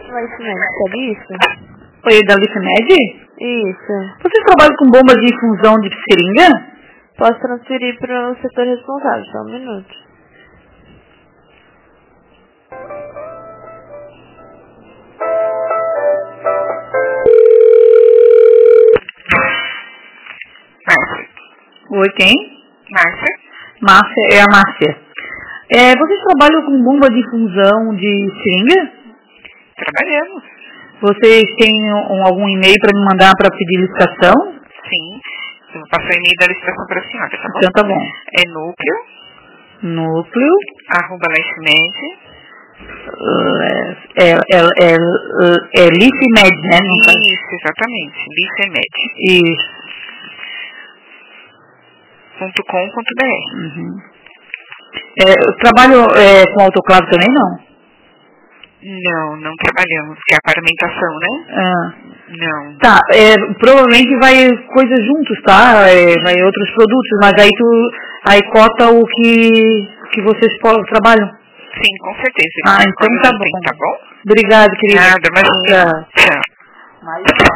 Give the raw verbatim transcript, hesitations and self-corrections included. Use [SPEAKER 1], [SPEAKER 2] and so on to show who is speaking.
[SPEAKER 1] LifeMed, sabe isso?
[SPEAKER 2] Oi, da LifeMed?
[SPEAKER 1] Isso.
[SPEAKER 2] Vocês trabalham com bomba de infusão de seringa?
[SPEAKER 1] Posso transferir para o setor responsável, só um minuto.
[SPEAKER 3] Márcia.
[SPEAKER 2] Oi, quem?
[SPEAKER 3] Márcia.
[SPEAKER 2] Márcia, é a Márcia. É, vocês trabalham com bomba de infusão de seringa?
[SPEAKER 3] Trabalhamos.
[SPEAKER 2] Vocês têm um, algum e-mail para me mandar para pedir licitação?
[SPEAKER 3] Sim. Eu vou passar o e-mail da licitação para a senhora, tá bom?
[SPEAKER 2] Então tá bom.
[SPEAKER 3] É núcleo.
[SPEAKER 2] Núcleo.
[SPEAKER 3] Arroba LifeMed.
[SPEAKER 2] É, é, é, é, é LifeMed, né? Não
[SPEAKER 3] Isso, exatamente. LifeMed.
[SPEAKER 2] Isso.
[SPEAKER 3] Ponto com ponto br.
[SPEAKER 2] Uhum. É, eu trabalho é, com autoclave também, não?
[SPEAKER 3] Não, não trabalhamos, que é a paramentação, né?
[SPEAKER 2] Ah.
[SPEAKER 3] Não.
[SPEAKER 2] Tá, é, provavelmente vai coisas juntos, tá? É, vai outros produtos, mas aí tu aí cota o que, que vocês po- trabalham.
[SPEAKER 3] Sim, com certeza.
[SPEAKER 2] Ah, então tá bom.
[SPEAKER 3] Tem, tá bom?
[SPEAKER 2] Obrigada, querida.
[SPEAKER 3] Nada, imagina.
[SPEAKER 2] Tchau.
[SPEAKER 3] Tchau.
[SPEAKER 2] Mas...